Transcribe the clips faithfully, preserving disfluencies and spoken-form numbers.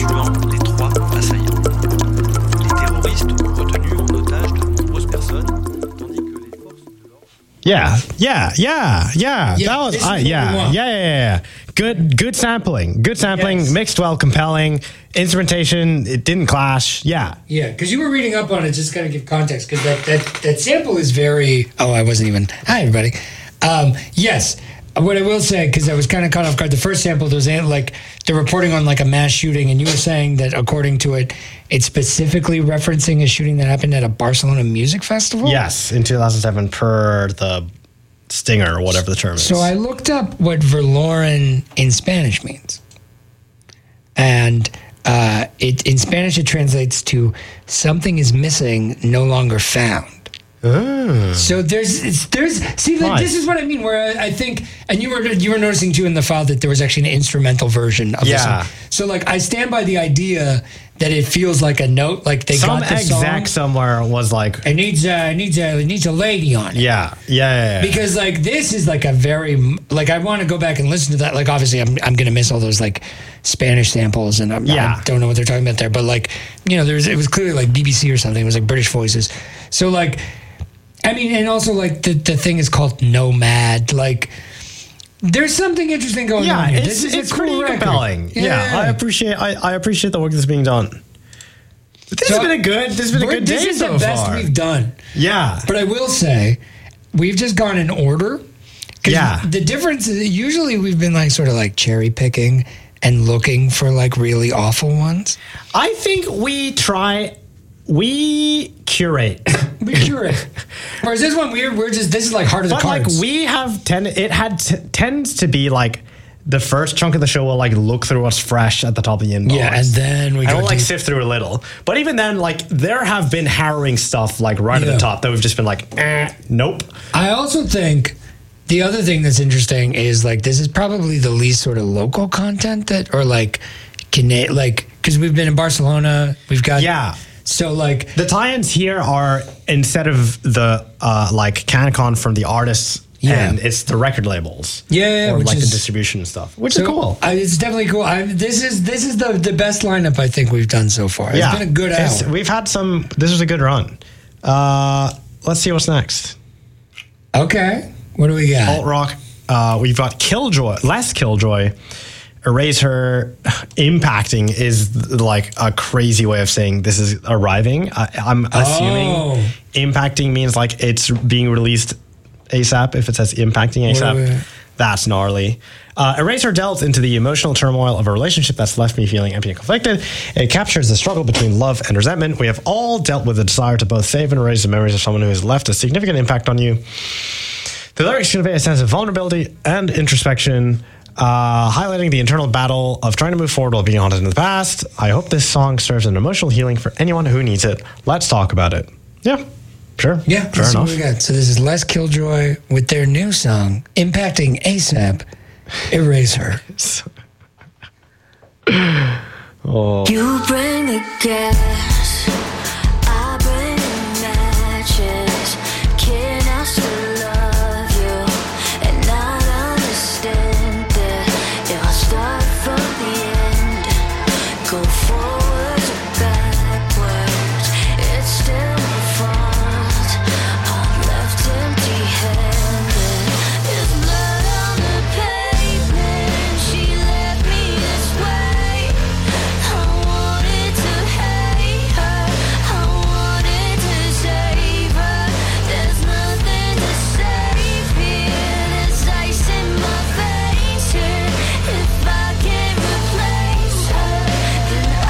tuant les trois assaillants. Les terroristes ont retenu en otage de nombreuses personnes, tandis que les forces de l'ordre... Yeah, yeah, yeah, yeah. Yeah, that was, this is uh, what yeah, we yeah, want. yeah, yeah. Good, good sampling. Good sampling. Yes. Mixed well, compelling. Instrumentation. It didn't clash. Yeah. Yeah, because you were reading up on it, just kind of give context, because that, that, that sample is very... Oh, I wasn't even... Hi, everybody. Um, yes, what I will say, because I was kind of caught off guard, the first sample, there was like, they're reporting on like a mass shooting, and you were saying that according to it, it's specifically referencing a shooting that happened at a Barcelona music festival? Yes, in two thousand seven per the stinger or whatever the term is. So I looked up what verloren in Spanish means. And uh, it in Spanish it translates to something is missing, no longer found. Oh. So there's it's, there's see like, Nice. this is what I mean where I, I think and you were you were noticing too in the file that there was actually an instrumental version of Yeah. the song. So like I stand by the idea that it feels like a note like they Some got the exec song. somewhere was like, It needs a it needs a it needs a lady on it. yeah, yeah, yeah, yeah. Because like this is like a very like I want to go back and listen to that. Like obviously I'm I'm gonna miss all those like Spanish samples and I'm, Yeah. I don't know what they're talking about there. But like you know there's it was clearly like B B C or something. It was like British voices. So like I mean and also like the the thing is called Nomad. Like there's something interesting going yeah, on here. it's, This is it's a cool pretty record. compelling. Yeah, I appreciate I, I appreciate the work that's being done. This So, has been a good. This has been a we're- good This day is so the best far. we've done. Yeah, But I will say, we've just gone in order. 'Cause Yeah. The difference is usually we've been like sort of like cherry picking and looking for like really awful ones. I think we try. We curate. We curate. Whereas this one, we're, we're just, this is like Heart of the But like Cards. we have ten, it had t- tends to be like the first chunk of the show will like look through what's fresh at the top of the inbox. yeah, and then we I go will like deep. sift through a little, but even then, like there have been harrowing stuff like right at Yeah. the top that we've just been like, eh, nope. I also think the other thing that's interesting is like this is probably the least sort of local content that, or like, Cana- like, because we've been in Barcelona, we've got, Yeah. So like, The tie-ins here are instead of the uh, like CanCon from the artists, Yeah. and it's the record labels, Yeah, or which like is- the distribution and stuff, which so is cool. I, it's definitely cool. I, this is this is the the best lineup I think we've done so far. It's been a good It's- hour. We've had some. This was a good run. Uh, let's see what's next. Okay, what do we got? Alt rock. Uh, we've got Killjoy. Less Killjoy. Eraser. Impacting is like a crazy way of saying this is arriving. I, I'm assuming Oh. impacting means like it's being released ASAP. If it says impacting Wait, ASAP, wait. that's gnarly. Uh, Eraser delves into the emotional turmoil of a relationship that's left me feeling empty and conflicted. It captures the struggle between love and resentment. We have all dealt with the desire to both save and erase the memories of someone who has left a significant impact on you. The lyrics convey a sense of vulnerability and introspection, uh, highlighting the internal battle of trying to move forward while being haunted in the past. I hope this song serves an emotional healing for anyone who needs it. Let's talk about it. Yeah, sure. Yeah, fair let's see enough. what we got. So this is Les Killjoy with their new song, Impacting ASAP, Eraser. Oh. You bring the gas, I bring the matches. Can I still love you and not understand that if I start from the end, go forwards or backwards, it's still my fault. I'm left empty-handed. There's blood on the pavement. She left me this way. I wanted to hate her, I wanted to save her. There's nothing to save here. There's ice in my veins here. If I can't replace her, then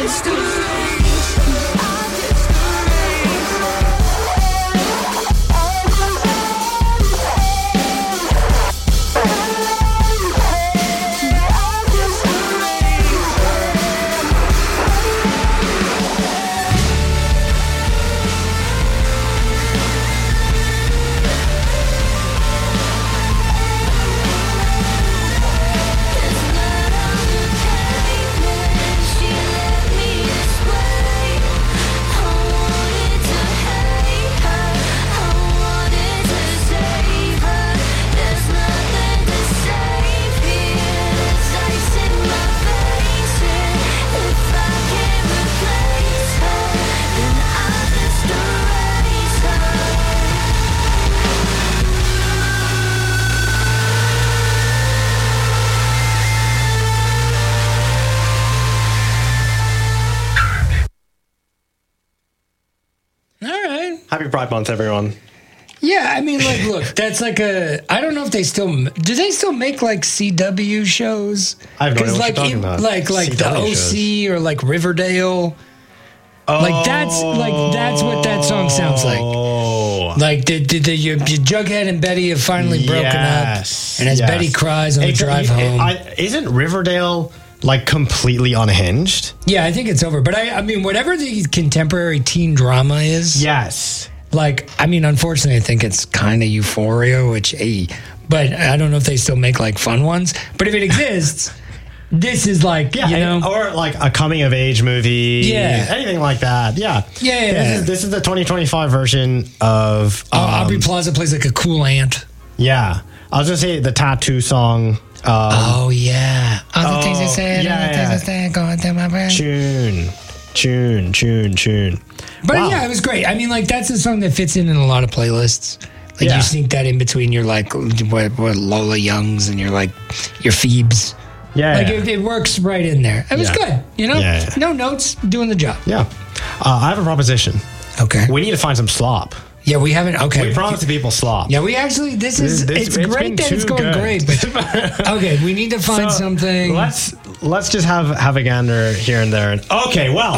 Happy Pride Month, everyone. Yeah, I mean, like, look, that's like a. I don't know if they still do. They still make like C W shows? I have no idea what like, you're talking it- about. like, like C the W O C or like Riverdale. Like that's like that's what that song sounds like. Oh. Like the, the, the your, your Jughead and Betty have finally broken Yes, up, and as yes. Betty cries on the Exactly. drive home. I, isn't Riverdale like completely unhinged? yeah, I think it's over. But I, I mean, whatever the contemporary teen drama is, Yes. like, I mean, unfortunately, I think it's kind of Euphoria, which, hey, but I don't know if they still make like fun ones. But if it exists, this is like, Yeah, you know, or like a coming of age movie. Yeah. Anything like that. Yeah. Yeah. This is, this is the twenty twenty-five version of. uh, Um, Aubrey Plaza plays like a cool aunt. yeah. I was going to say the Tattoo song. Um, Oh, yeah. All the Oh, things I said, yeah, all the things yeah. I said, going through my brain. Tune. Tune, tune, tune. But Wow. yeah, it was great. I mean, like, that's a song that fits in in a lot of playlists. Like, Yeah. you sneak that in between your, like, what, what Lola Youngs and your, like, your Phoebes. Yeah. Like, yeah. it, it works right in there. It was Yeah. good, you know? Yeah, yeah. No notes, doing the job. Yeah. Uh, I have a proposition. Okay. We need to find some slop. Yeah, we haven't. Okay. We promised the people slop. Yeah, we actually. This is. This- it's it's great been that it's too going good. great, but okay, we need to find So, something. Let's let's just have have a gander here and there. Okay, well,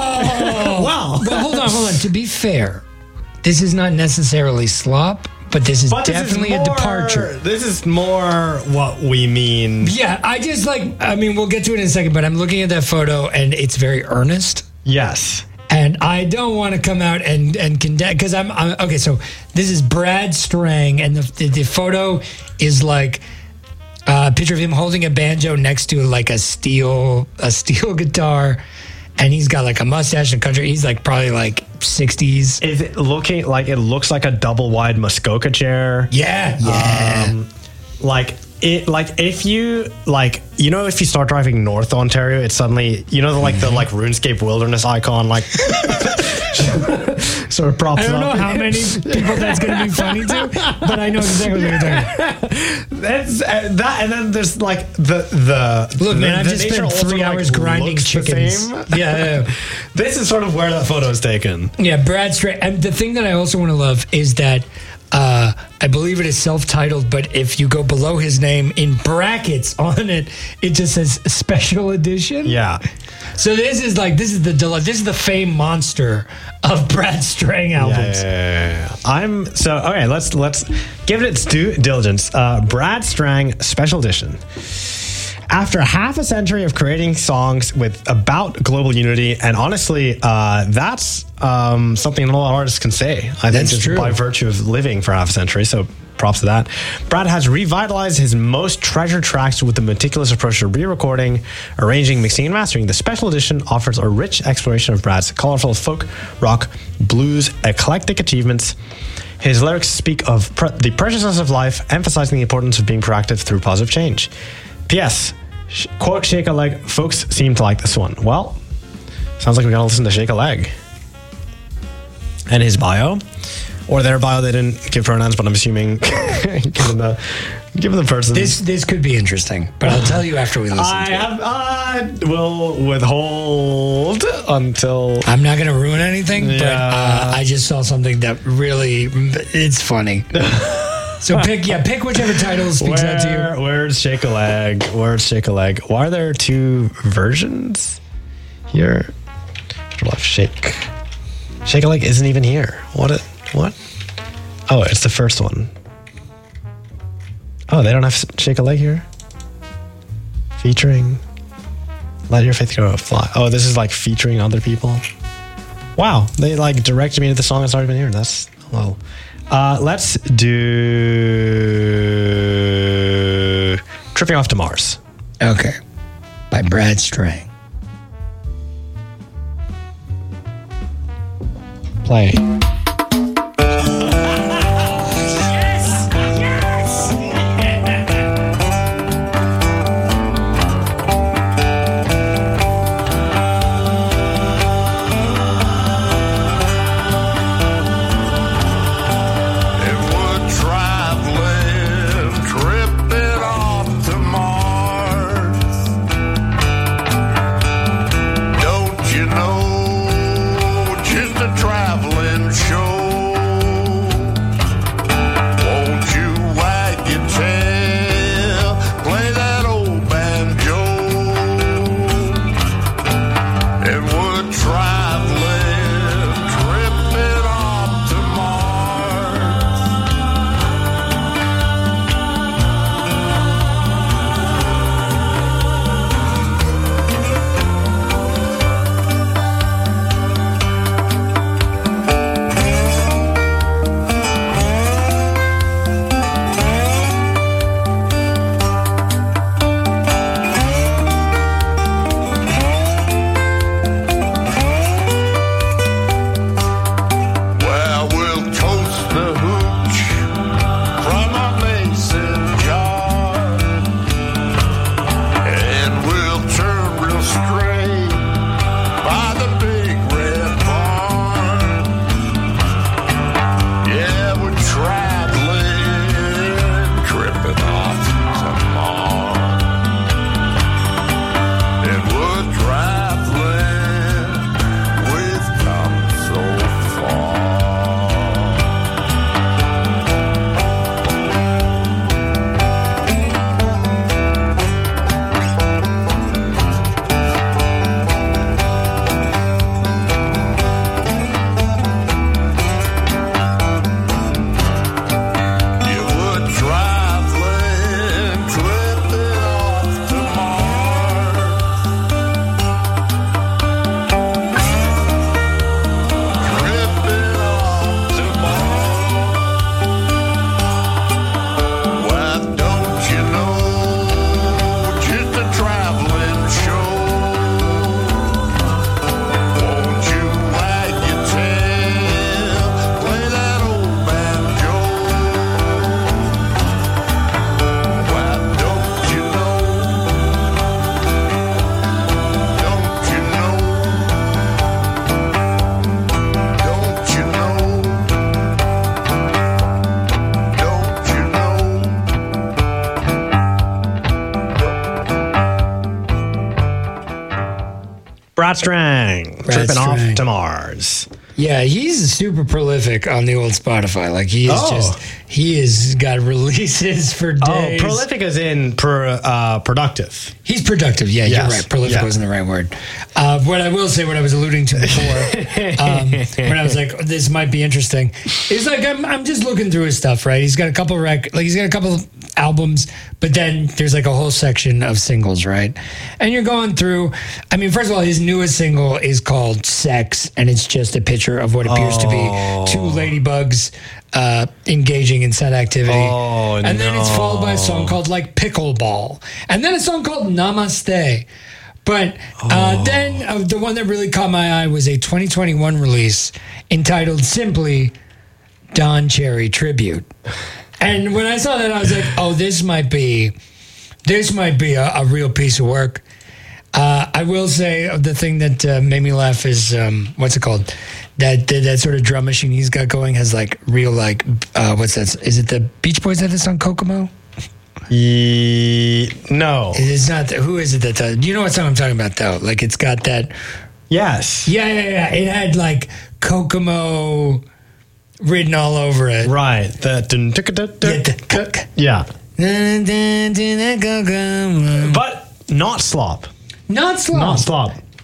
Oh, well, but hold on, hold on. To be fair, this is not necessarily slop, but this is but this is definitely a more- departure. This is more what we mean. Yeah, I just like. I mean, we'll get to it in a second, but I'm looking at that photo and it's very earnest. Yes. And I don't want to come out and and condemn because I'm, I'm okay. So this is Brad Strang, and the the, the photo is like a picture of him holding a banjo next to like a steel a steel guitar, and he's got like a mustache and country. He's like probably like sixties. Is it looking like it looks like a double wide Muskoka chair? Yeah, yeah. Um, like it, like if you like, you know, if you start driving North Ontario, it's suddenly, you know, the, like the like RuneScape wilderness icon, like sort of props I don't up. know how many people that's going to be funny to, but I know exactly what you're talking about. That's uh, that, and then there's like the the Look, the, man, I've the just nature spent also, three like, hours grinding looks the chickens. same. Yeah, yeah. This is sort of where that photo is taken. Yeah, Brad Strang. And the thing that I also want to love is that uh, I believe it is self-titled, but if you go below his name in brackets on it, it just says special edition. Yeah. So this is like this is the del- this is the fame monster of Brad Strang Yeah, albums. yeah, yeah, yeah. I'm so okay. Let's let's give it its due diligence. Uh, Brad Strang Special Edition. After half a century of creating songs with about global unity, and honestly, uh, that's um, something that a lot of artists can say. I think That's just true. by virtue of living for half a century. So props to that. Brad has revitalized his most treasured tracks with a meticulous approach to re-recording, arranging, mixing, and mastering. The Special Edition offers a rich exploration of Brad's colorful folk, rock, blues, eclectic achievements. His lyrics speak of pre- the preciousness of life, emphasizing the importance of being proactive through positive change. P S. Sh- quote, shake a leg. Folks seem to like this one. Well, sounds like we gotta listen to Shake a Leg. And his bio. Or their bio, they didn't give pronouns, but I'm assuming given the given the person. This this could be interesting, but I'll tell you after we listen I to it. have I will withhold until I'm not going to ruin anything, but Yeah. uh, I just saw something that really it's funny. So pick yeah, pick whichever title speaks out to you. Where, where's Shake a Leg? Where's Shake a Leg? Why are there two versions here? Afterlife Shake. Shake a Leg isn't even here. What? A, what? Oh, it's the first one. Oh, they don't have Shake a Leg here? Featuring Let Your Faith Go Fly. Oh, this is like featuring other people. Wow, they like directed me to the song that's already been here. That's well. Uh, let's do Tripping Off to Mars. Okay. By Brad Strang. Play. Brad Strang, Brad Tripping Strang. Off to Mars. Yeah, he's super prolific on the old Spotify. Like he is Oh. just, he has got releases for days. Oh, prolific is in pro, uh, productive. He's productive. Yeah, Yes. you're right. Prolific Yeah. wasn't the right word. Uh, what I will say, what I was alluding to before, um, when I was like, this might be interesting, is like, I'm, I'm just looking through his stuff, right? He's got a couple rec, like he's got a couple of albums, but then there's like a whole section of singles, right? And you're going through, I mean, first of all, his newest single is called Sex, and it's just a picture of what appears to be two ladybugs uh, engaging in set activity. Oh, and then it's followed by a no. song called like Pickleball, and then a song called Namaste. But uh, then uh, the one that really caught my eye was a twenty twenty-one release entitled simply Don Cherry Tribute. And when I saw that, I was like, oh, this might be, this might be a, a real piece of work. Uh, I will say the thing that uh, made me laugh is, um, what's it called? That, that that sort of drum machine he's got going has like real like, uh, what's that? Is it the Beach Boys that is on Kokomo? Ye- no. It's not, the, who is it that does, you know what song I'm talking about though? Like it's got that, Yes. yeah, yeah, yeah. It had like Kokomo written all over it. Right. The dun- dun- dun- dun- Yeah, yeah. the- But not slop. Not slop. Not slop.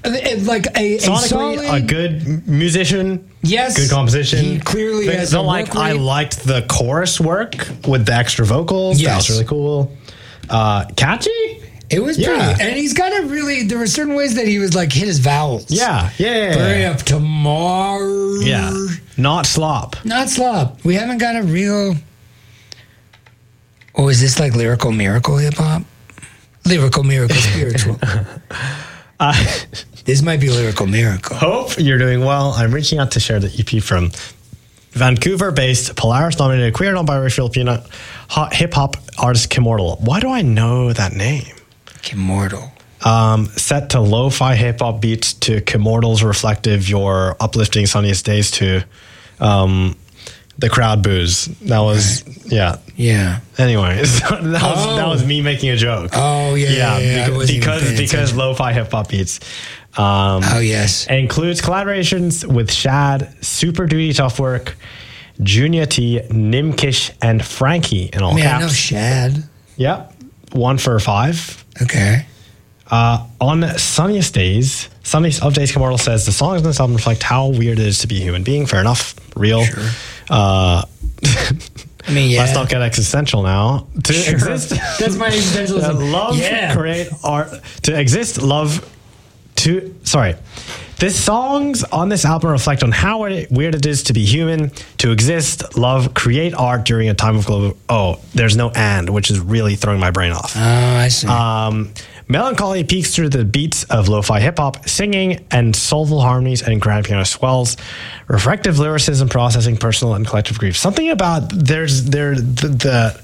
Uh, Like a, a Sonically, solid, a good m- musician. Yes, Good composition. he clearly the, has the, a like. work I rate. liked the chorus work with the extra vocals. That Yes. was really cool. Uh, catchy. It was Yeah. pretty, and he's got a really. There were certain ways that he was like hit his vowels. Yeah, yeah, Hurry up tomorrow. yeah. Not slop. Not slop. We haven't got a real. Oh, is this like lyrical miracle hip hop? Lyrical miracle spiritual. Uh, This might be lyrical miracle. Hope you're doing well. I'm reaching out to share the E P from Vancouver-based Polaris-nominated queer non-binary Filipino hip hop artist Kimortal. Why do I know that name? Immortal. Um, set to lo-fi hip hop beats to Kimortal's reflective, your uplifting sunniest days to um, the crowd boos. That was yeah. Yeah. Anyways, that was Oh. that was me making a joke. Oh yeah. Yeah. yeah, I beca- wasn't even because paying because attention. lo-fi hip hop beats. Um, Oh yes. It includes collaborations with Shad, Super Duty Tough Work, Junior T, Nimkish, and Frankie in all Man, I know caps. Shad. Yep, one for five. Okay. Uh, on Sunniest Days, Sunniest of Days, Kimortal says the songs in this album reflect how weird it is to be a human being. Fair enough, real. Sure. Uh, I mean, yeah. Let's not get existential now. To Sure. exist, That's my uh, existentialism. love, Yeah. create art. To exist, love. To sorry, the songs on this album reflect on how it, weird it is to be human, to exist, love, create art during a time of global. Oh, there's no and, which is really throwing my brain off. Oh, I see. Um, melancholy peeks through the beats of lo-fi hip-hop, singing and soulful harmonies and grand piano swells, reflective lyricism processing personal and collective grief. Something about there's there the, the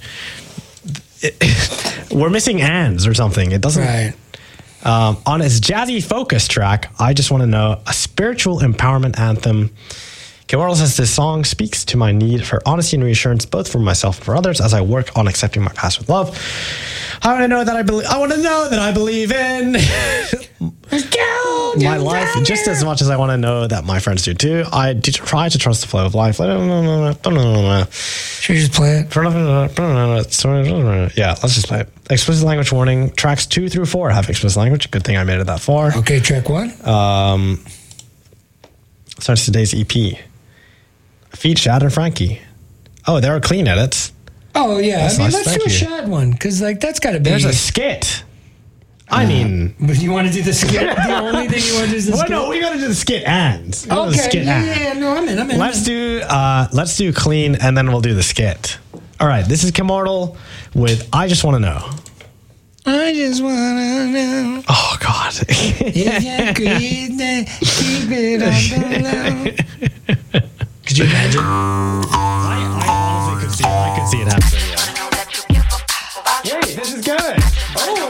it, we're missing ands or something. It doesn't. right. Um, on his jazzy focus track, I Just Want to Know, a spiritual empowerment anthem. Kimortal says this song speaks to my need for honesty and reassurance, both for myself and for others, as I work on accepting my past with love. I want to know that I believe. I want to know that I believe in my life just as much as I want to know that my friends do too. I do try to trust the flow of life. Should we just play it? Yeah, let's just play it. Explicit language warning. Tracks two through four have explicit language. Good thing I made it that far. Okay, track one. Um, starts today's E P. Feat Shad and Frankie. Oh, there are clean edits. Oh yeah, That's I mean, nice, let's thank do a you. Shad one because like that's got to be. There's a skit. I mean, But you want to do the skit? The only thing you want to do is the well, skit. no, we got to do the skit and. We gotta do the Okay, skit yeah, and. yeah, no, I'm in, I'm in. Let's I'm in. do uh, let's do clean and then we'll do the skit. All right, this is Kimortal with I Just Want to Know. I just wanna know Oh God. if you could then keep it on the low. Could you imagine? I, I honestly could see I could see it happening. Yeah. Hey, this is good. Oh.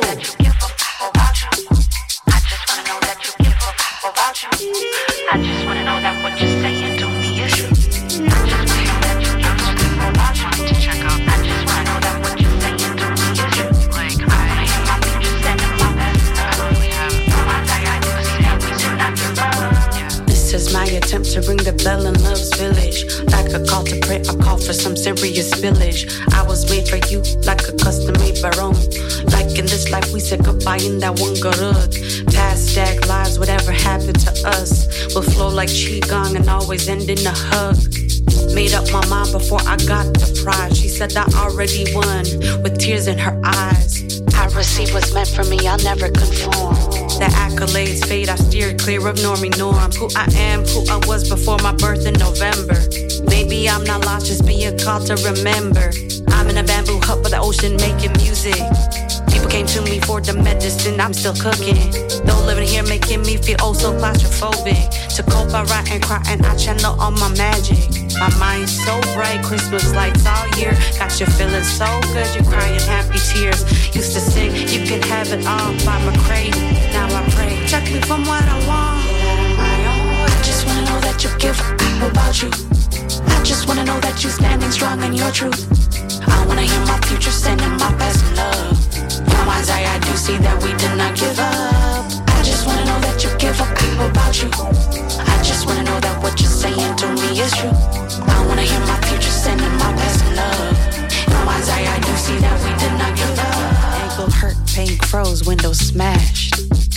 I just wanna know that what you're saying to me is true. I just wanna know that you give a people about you to check out. I just wanna know that what you're saying to me is true. Like I wanna hear my future sending my best. I really have no idea. I do see that we should not give up. Yeah. This is my attempt to ring the bell in love's village. Like a call to pray, I call for some serious spillage. I was made for you, like a custom-made barong. Like in this life, we said goodbye in that one garug. Past stack lives, whatever happened to us will flow like qigong and always end in a hug. Made up my mind before I got the prize. She said I already won, with tears in her eyes. I receive what's meant for me, I'll never conform. The accolades fade, I steer clear of normie norm. Who I am, who I was before my birth in November. Maybe I'm not lost, just being called to remember. I'm in a bamboo hut by the ocean making music. People came to me for the medicine, I'm still cooking. Though living here making me feel oh so claustrophobic. To cope, I write and cry and I channel all my magic. My mind's so bright, Christmas lights all year. Got you feeling so good, you're crying happy tears. Used to sing, you can have it all by McCrae. Now I pray, check me from what I want. I just wanna know that you give a crap about you. I just wanna know that you standing strong in your truth. I wanna hear my future sending my best love. Your mind's eye, I do see that we did not give up. I just wanna know that you give a crap about you. I just wanna know that what you're saying to me is true. I wanna hear my future sending my best love. Your mind's eye, I do see that we did not give up. Ankle hurt, pain froze, windows smashed.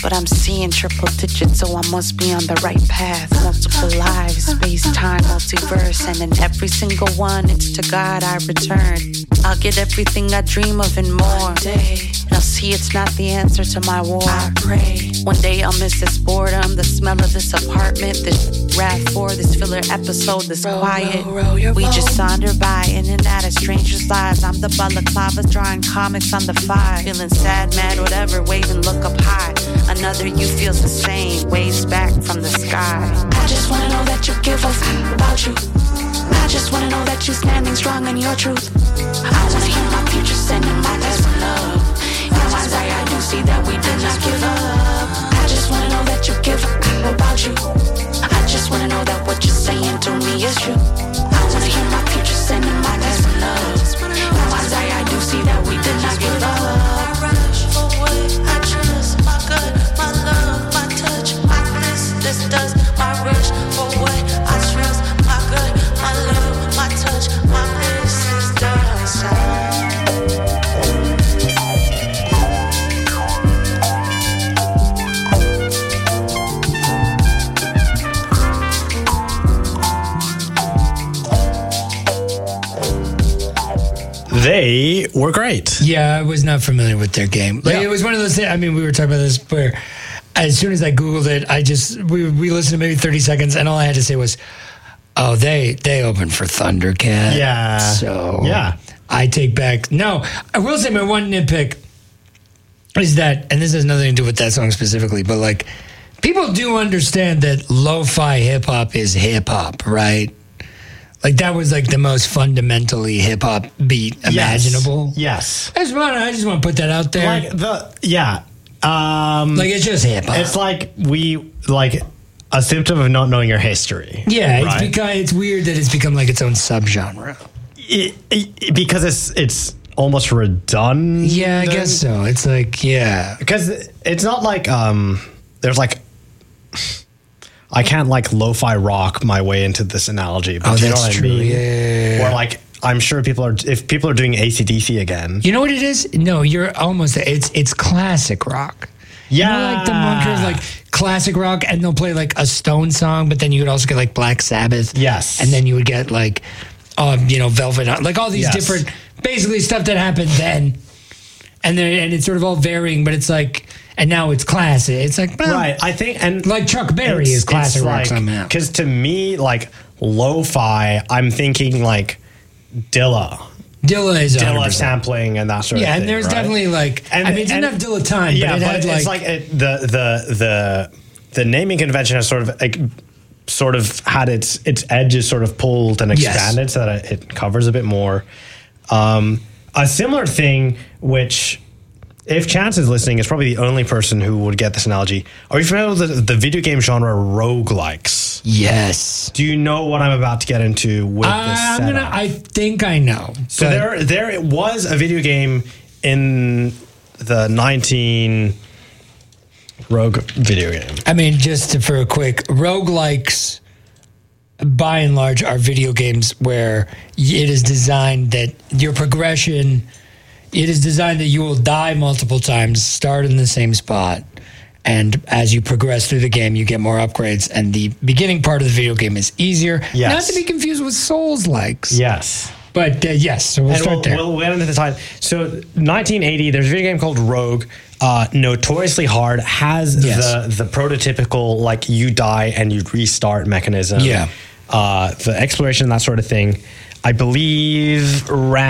but I'm seeing triple digits, so I must be on the right path. Multiple lives, space-time, multiverse, and in every single one, it's to God I return. I'll get everything I dream of and more. And I'll see it's not the answer to my war. I pray one day I'll miss this boredom, the smell of this apartment, this rap for this filler episode, this Roll, quiet. roll, roll your we boat. just saunter by in and out of strangers' lives. I'm the balaclavas drawing comics on the five, feeling sad, mad, whatever, waving, look up high. Another you feels the same, waves back from the sky. I just wanna know that you give a f- about you. I just wanna know that you're standing strong in your truth. I wanna hear my future sending my best love. In my eye, I do see that we did not give up. I just wanna know that you give a f- about you. I just wanna know that what you're saying to me is true. I wanna hear my future sending my best love. In my eye, I do see that we did not give up. For what I trust, my gut, my love, my touch, my bliss, this does my rush. For what I trust, my gut, my love, my touch, my bliss, this does. They were great. Yeah, I was not familiar with their game. Like Yeah. it was one of those things. I mean, we were talking about this where as soon as I Googled it, I just we we listened to maybe thirty seconds, and all I had to say was, "Oh, they they opened for Thundercat." Yeah. So Yeah. I take back. No, I will say my one nitpick is that, and this has nothing to do with that song specifically, but like people do understand that lo-fi hip hop is hip hop, right? Like that was like the most fundamentally hip hop beat imaginable. Yes. I just want I just want to put that out there. Like the yeah. Um Like it's just hip hop. it's like we like a symptom of not knowing your history. yeah, it's right? because it's weird that it's become like its own subgenre. It- it- because it's it's almost redundant. Yeah, I guess so. It's like yeah, Because it's not like um there's like I can't like lo-fi rock my way into this analogy, but Oh, do you know that's what true. I mean? Yeah, yeah, yeah. Where like I'm sure people are if people are doing A C D C again. you know what it is? No, you're almost. It's it's classic rock. You know, like the monkers, like classic rock, and they'll play like a Stone song, but then you would also get like Black Sabbath. Yes. and then you would get like, um, you know, Velvet, like all these Yes. different, basically stuff that happened then, and then and it's sort of all varying, but it's like, and now it's classic. It's like well, Right. I think and like Chuck Berry it's- is classic it's rock like, somehow. Because to me, like lo-fi, I'm thinking like Dilla. Dilla is one hundred Dilla percent. sampling and that sort Yeah, of thing. and there's right? definitely like, And- I mean, it didn't and- have Dilla time, yeah, but it had it's like, like it, the the the the naming convention has sort of like, sort of had its its edges sort of pulled and Yes. expanded so that it covers a bit more. Um, a similar thing, which if Chance is listening, is probably the only person who would get this analogy. Are you familiar with the, the video game genre roguelikes? yes. Do you know what I'm about to get into with Uh, this I'm setup? gonna. I think I know. So but- there, there it was a video game in the nineteen Rogue video game. I mean, just to, for a quick, roguelikes, by and large, are video games where it is designed that your progression, it is designed that you will die multiple times, start in the same spot, and as you progress through the game, you get more upgrades, and the beginning part of the video game is easier. Yes. Not to be confused with Souls-likes. Yes. But uh, yes, so we'll And start we'll, there. we'll get into the time. So nineteen eighty, there's a video game called Rogue, uh, notoriously hard, has Yes. the the prototypical like you die and you restart mechanism. Yeah. Uh, the exploration, that sort of thing. I believe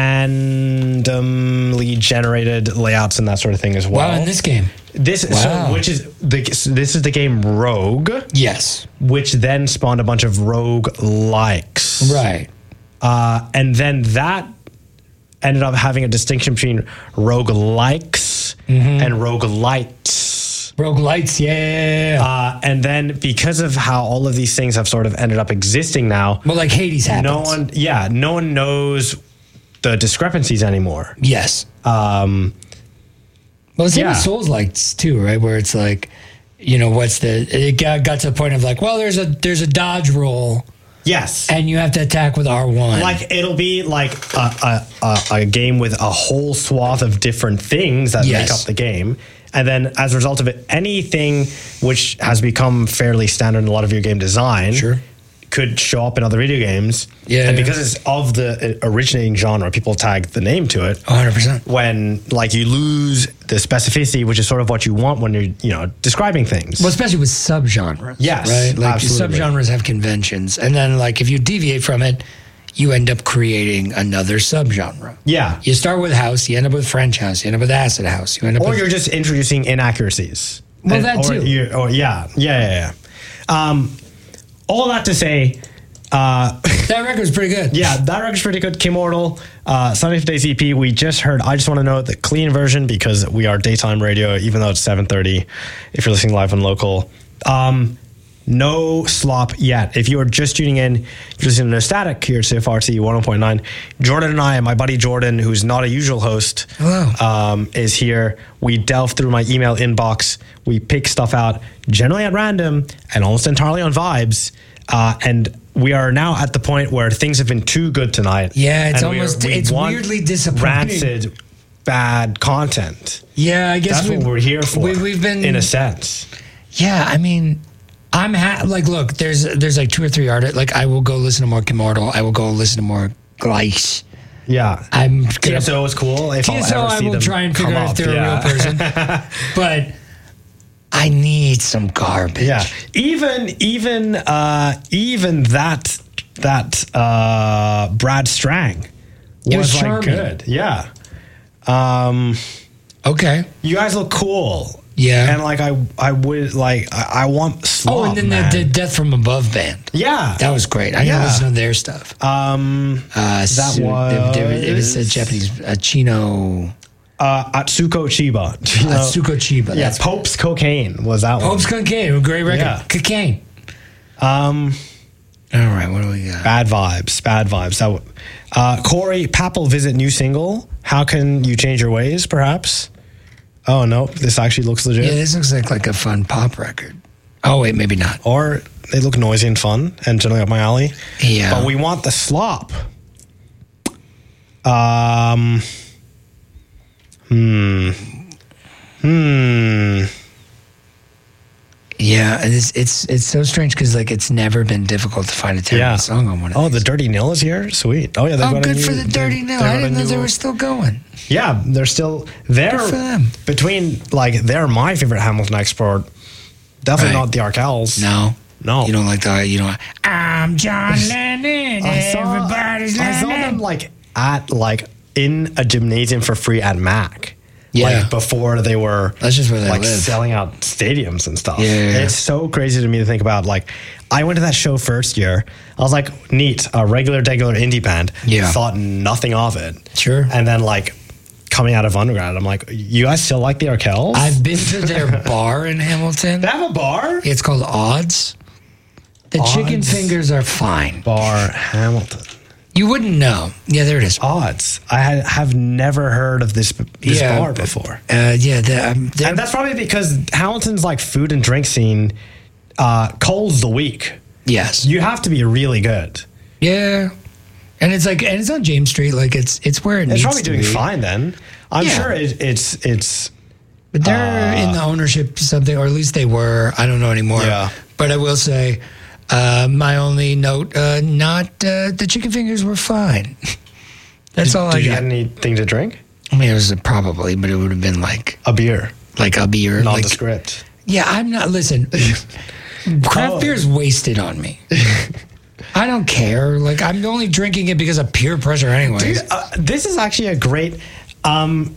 randomly generated layouts and that sort of thing as well. Wow, in this game. This Wow. so which is the this is the game Rogue, Yes. which then spawned a bunch of Rogue likes. Right. Uh, and then that ended up having a distinction between rogue likes and rogue lights. Roguelites, yeah. Uh, and then because of how all of these things have sort of ended up existing now, well, like Hades happens. no one, yeah, no one knows the discrepancies anymore. Yes. Um, Well, the same Yeah. with Souls likes too, right? Where it's like, you know, what's the? It got, got to the point of like, well, there's a there's a dodge roll, Yes. and you have to attack with R one. Like it'll be like a, a, a, a game with a whole swath of different things that Yes. make up the game. And then as a result of it, anything which has become fairly standard in a lot of video game design Sure. could show up in other video games. Yeah. And because it's of the originating genre, people tag the name to it. one hundred percent. When like you lose the specificity, which is sort of what you want when you're, you know, describing things. Well, especially with subgenres. Yes, Right? Like absolutely. subgenres have conventions. And then like if you deviate from it, you end up creating another subgenre. Yeah. You start with house, you end up with French house, you end up with acid house, you end up Or with you're just introducing inaccuracies. Well, And- that or too. you- Or yeah, yeah, yeah, yeah. Um, all that to say, uh, that record's pretty good. yeah, that record's pretty good. Kimmortal, uh, Sunday for Days E P. We just heard. I just want to know the clean version because we are daytime radio, even though it's seven thirty. If you're listening live on local, um, no slop yet. If you are just tuning in, you're listening to No Static here at C F R T one hundred point nine. Jordan and I, and my buddy Jordan, who's not a usual host, Hello. um, is here. We delve through my email inbox. We pick stuff out, generally at random and almost entirely on vibes. Uh, and we are now at the point where things have been too good tonight. Yeah, it's And we are- almost- we it's want weirdly disappointing. Rancid, bad content. Yeah, I guess That's we- what we're here for. We, we've been in a sense. Yeah, I mean, I'm ha- like, look, there's there's like two or three artists. Like, I will go listen to more Kimmortal. I will go listen to more Gleiss. Yeah. I'm T gonna, S O is cool. If T S O, I'll ever I see will them try and come figure out up, if they're yeah. a real person. But I need some garbage. Yeah, even even uh, even that that uh, Brad Strang was, It was like charming. good. Yeah, um, Okay. you guys look cool. Yeah. and like I I would like I, I want slop, Oh, and then man. the, the Death from Above band. yeah That was great. I Yeah. gotta listen to their stuff. um Uh, that su- was there- there- it was a Japanese uh, Chino uh, Atsuko Chiba. You know? Atsuko Chiba. Yeah, That's Pope's Cocaine was that Pope's Cocaine, a great record. Yeah. Cocaine. one. Um, All right, what do we got? Bad vibes, bad vibes. That w- uh, Corey Papel visit new single. How can you change your ways? Perhaps. Oh no, this actually looks legit. Yeah, this looks like like a fun pop record. Oh wait, maybe not. Or they look noisy and fun and generally up my alley. Yeah. But we want the slop. Um. Hmm. Hmm. Yeah, it's it's it's so strange because like it's never been difficult to find a terrible Yeah. song on one of Oh, these. the Dirty Nil is here. Sweet. Oh yeah. they've Oh, got a good new- for the Dirty they've- Nil. they've I got a didn't know they new- were still going. Yeah, they're still they're Good for them. between like they're my favorite Hamilton export. Definitely Right. not the Arkells. No, No. you don't like the you know. I'm John Lennon. I saw, Everybody's I saw Lennon. them like at like in a gymnasium for free at Mac. Yeah. Like before they were That's just where they like live. selling out stadiums and stuff. Yeah, yeah, yeah. It's so crazy to me to think about. Like I went to that show first year. I was like, neat, a regular, regular indie band. Yeah. Thought nothing of it. Sure. And then like coming out of undergrad, I'm like, you guys still like the Arkells? I've been to their bar in Hamilton. They have a bar? It's called Odds. The chicken Odds? fingers are fine. Bar Hamilton. You wouldn't know. Yeah, there it is. Odds. I had, have never heard of this this Yeah. bar before. Uh, yeah, the, um, they're- And that's probably because Hamilton's like food and drink scene uh Cole's the week. yes. You have to be really good. Yeah, and it's like, and it's on James Street. Like it's it's where it It's needs probably to doing be. fine then. I'm Yeah. sure it, it's it's But they're in the ownership something, or at least they were. I don't know anymore. Yeah. But I will say, uh, my only note: uh, not uh, the chicken fingers were fine. That's all Did I you got. get anything to drink? I mean, it was a probably, but it would have been like A beer. like a beer. Like, Nondescript. yeah, I'm not. Listen, craft Oh. beer's wasted on me. I don't care. Like I'm only drinking it because of peer pressure, anyways. Dude, uh, this is actually a great um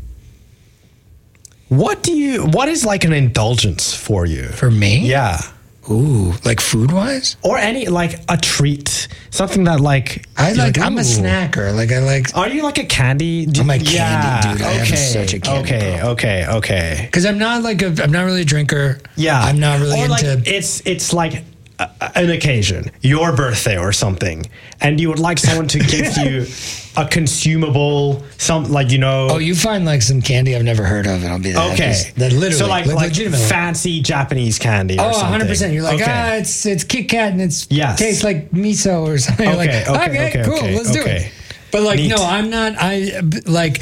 what do you what is like an indulgence for you? For me, Yeah. Ooh, like food wise, Or any like a treat. Something that like I you're like. I'm a "Ooh." snacker. Like I like. Are you like a candy? do- I'm a candy yeah, dude. I am okay, such a candy Okay, bro. okay, okay. Because I'm not like a, I'm not really a drinker. Yeah, I'm not really or into. like it's it's like a, an occasion, your birthday or something, and you would like someone to give you a consumable, some like you know. Oh, you find like some candy I've never heard of, and I'll be the Okay, happiest. That literally, so like, like, like legitimately. fancy Japanese candy. Or Oh, something. one hundred percent. You're like, okay. ah, it's it's Kit Kat and it's Yes. tastes like miso or something. You're Okay, like, okay, okay, cool, okay, let's do okay. it. But like, Neat. no, I'm not. I like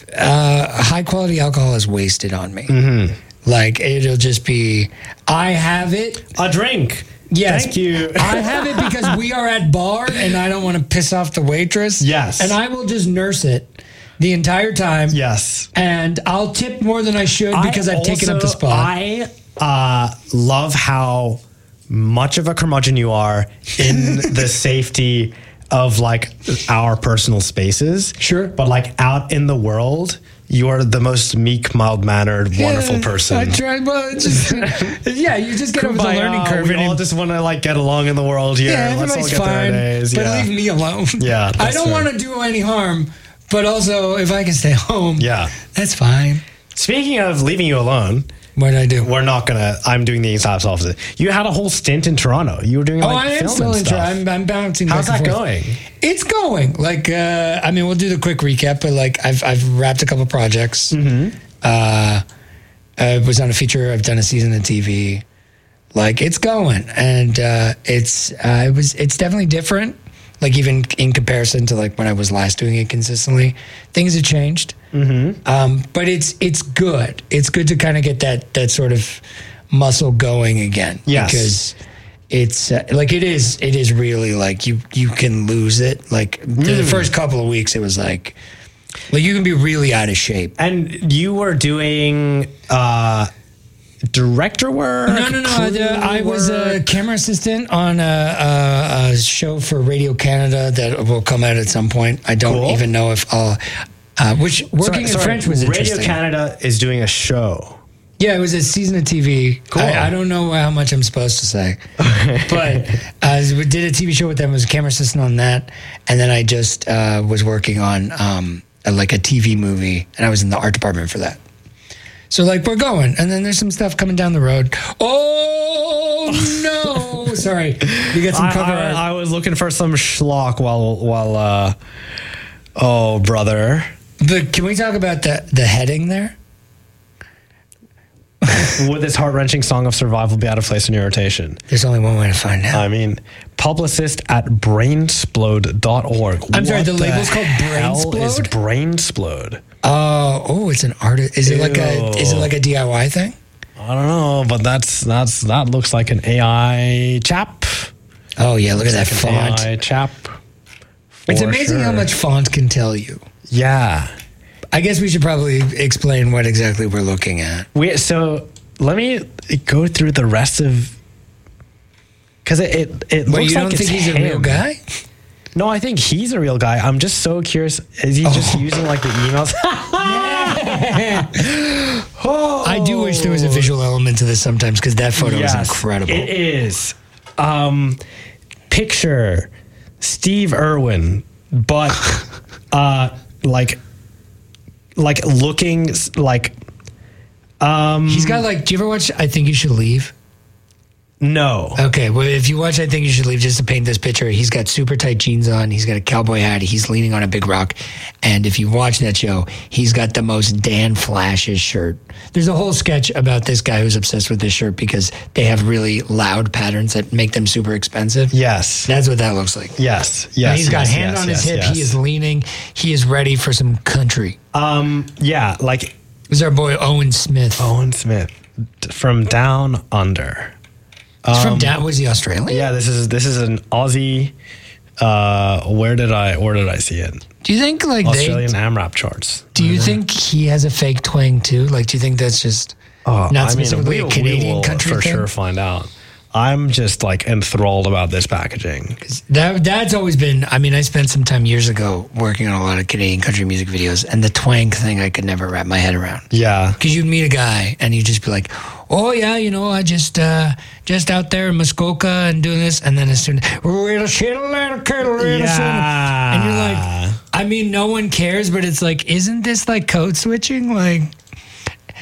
uh, high quality alcohol is wasted on me. Mm-hmm. Like it'll just be, I have it. a drink. Yes, Thank you. I have it because we are at bar and I don't want to piss off the waitress. Yes. and I will just nurse it the entire time. Yes. And I'll tip more than I should because I I've taken up the also- spot. I uh, love how much of a curmudgeon you are in the safety of like our personal spaces. Sure. But like out in the world, you are the most meek, mild mannered, wonderful Yeah, person. I tried. Well, it's just yeah, you just get over the Kumbaya, learning curve. We and all it- just want to like get along in the world here. yeah, Let's all everybody's get through our fine, days. but yeah. leave me alone. Yeah, I that's don't fair. want to do any harm, but also if I can stay home, Yeah. that's fine. Speaking of leaving you alone, What did I do? we're not gonna. I'm doing the exact opposite. You had a whole stint in Toronto. You were doing Oh, like I am film still and in stuff. try. I'm, I'm bouncing. How's back that and forth. going? It's going. Like, uh, I mean, we'll do the quick recap, but like, I've I've wrapped a couple projects. Mm-hmm. Uh, I was on a feature. I've done a season of T V. Like, it's going, and uh, it's uh, it was it's definitely different. Like even in comparison to like when I was last doing it consistently, things have changed. Mm-hmm. Um, but it's it's good. It's good to kind of get that that sort of muscle going again. Yes. Because it's uh, like it is it is really like you you can lose it. Like the, the first couple of weeks, it was like like you can be really out of shape. And you were doing uh, director work? No, no, no. I, crew uh, I was a work? camera assistant on a, a, a show for Radio Canada that will come out at some point. I don't Cool. even know if I'll. Uh, which working Sorry, in sorry, French was Radio interesting. Canada is doing a show. Yeah, it was a season of T V. Cool. I, I don't know how much I'm supposed to say, but uh, we did a T V show with them. I was a camera assistant on that, and then I just uh, was working on um, a, like a T V movie, and I was in the art department for that. So like we're going, and then there's some stuff coming down the road. Oh no! Sorry, you got some I, cover I, art. I was looking for some schlock while while. Uh, oh, brother. But can we talk about the the heading there? Would this heart wrenching song of survival be out of place in your rotation? There's only one way to find out. I mean, publicist at brainsplode dot org. I'm sorry, What the label's called hell is Brainsplode? Brainsplode? Oh, oh, it's an artist. Is it like a is it like a D I Y thing? I don't know, but that's that's that looks like an A I chap. Oh yeah, look at that Like an font. A I chap. It's for amazing how sure. much font can tell you. Yeah. I guess we should probably explain what exactly we're looking at. We so let me go through the rest of because it it, it But looks you like don't it's think he's a him. real guy? No, I think he's a real guy. I'm just so curious. Is he just Oh. using like the emails? Oh. I do wish there was a visual element to this sometimes because that photo Yes, is incredible. It is. Um, picture Steve Irwin, but uh, like like looking s- like um He's got like, do you ever watch I Think You Should Leave? no. Okay, well, if you watch I Think You Should Leave, just to paint this picture, he's got super tight jeans on, he's got a cowboy hat, he's leaning on a big rock, and if you watch that show, he's got the most Dan Flashes shirt. There's a whole sketch about this guy who's obsessed with this shirt because they have really loud patterns that make them super expensive. Yes. That's what that looks like. Yes. Now, Yes. he's got yes, hand yes, on his yes, hip, yes. he is leaning, he is ready for some country. Um yeah, like This is our boy Owen Smith. Owen Smith d- from Down Under. He's from down, was he Australian? Yeah, this is this is an Aussie uh where did I where did I see it? Do you think like Australian they, AMRAP charts. do you think he has a fake twang too? Like, do you think that's just Oh, not specifically a Canadian will country for thing? sure find out. I'm just like enthralled about this packaging. That that's always been. I mean, I spent some time years ago working on a lot of Canadian country music videos, and the twang thing I could never wrap my head around. Yeah. Because you'd meet a guy and you'd just be like, "Oh yeah, you know, I just uh, just out there in Muskoka and doing this," and then as soon "Little shit, little kettle, little shit," and you're like, I mean, no one cares, but it's like, isn't this like code switching? Like,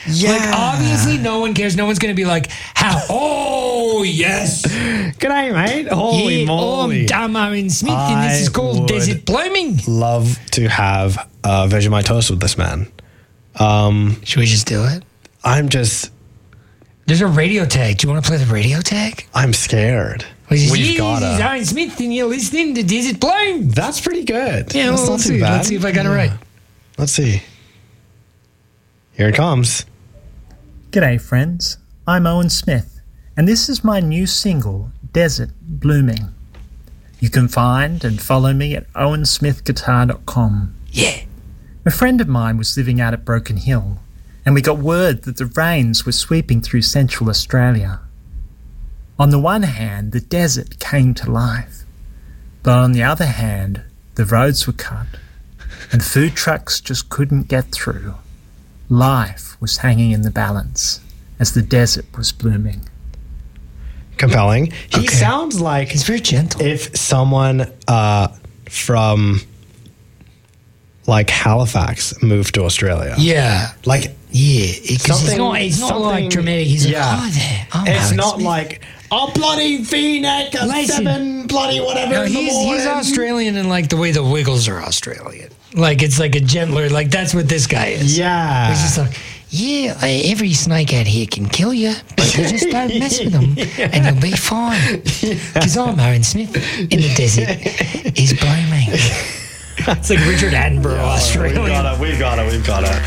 Yeah. Like, obviously, no one cares. No one's going to be like, how? Oh, yes. G'day, mate. Holy Yeah, moly. Oh, I'm Aaron Smith, and this I is called would Desert Blooming. Love to have uh, Vegemite toast with this man. Um, Should we just do it? I'm just, There's a radio tag. Do you want to play the radio tag? I'm scared. Which is, We've "Yes, gotta. This is Aaron Smith, and you're listening to Desert Bloom. That's pretty good. Yeah, That's well, not let's too see. bad. Let's see if I got it right. Let's see. Here it comes. G'day, friends. I'm Owen Smith, and this is my new single, Desert Blooming. You can find and follow me at owen smith guitar dot com. Yeah. A friend of mine was living out at Broken Hill, and we got word that the rains were sweeping through central Australia. On the one hand, the desert came to life, but on the other hand, the roads were cut, and food trucks just couldn't get through. Life was hanging in the balance as the desert was blooming. Compelling. He Okay. sounds like He's very gentle. if someone uh, from like Halifax moved to Australia. Yeah. Like, Yeah. Because it's Something- not, it's not like something- dramatic. He's yeah. like, oh, there. Oh, it's Aaron not Smith." like a bloody V-neck, a Listen. seven bloody whatever No, in the he's, morning. he's Australian in like the way the Wiggles are Australian. Like it's like a gentler, like that's what this guy is. Yeah. He's just like, yeah, uh, every snake out here can kill you, but you just don't mess with them and you'll be fine. Because I'm Aaron Smith in the desert is blooming. It's like Richard Attenborough, Australian. We've got it, we've got it, we've got it.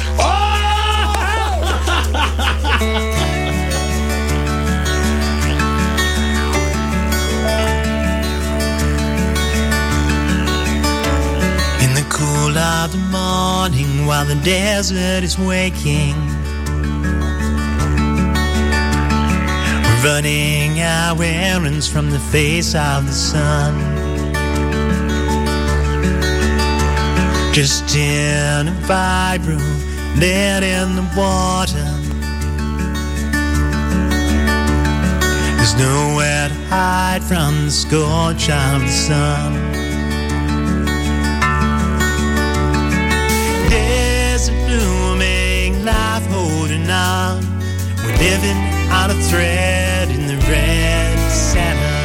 In the cool of the morning while the desert is waking, we're running our errands from the face of the sun. Just in a vibro, lit in the water. There's nowhere to hide from the scorch of the sun. Blooming, life holding on. We're living on a thread in the red center.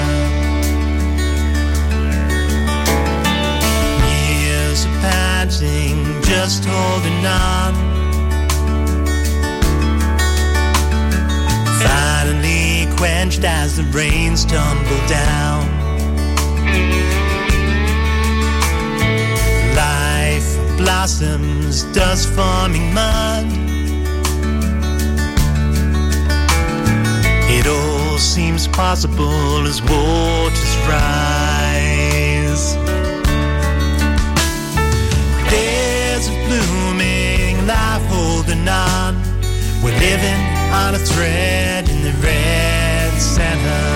Years are passing, just holding on. Finally quenched as the rains tumble down. Life blossoms, dust forming mud. It all seems possible as waters rise. Days of blooming, life holding on. We're living on a thread in the red center.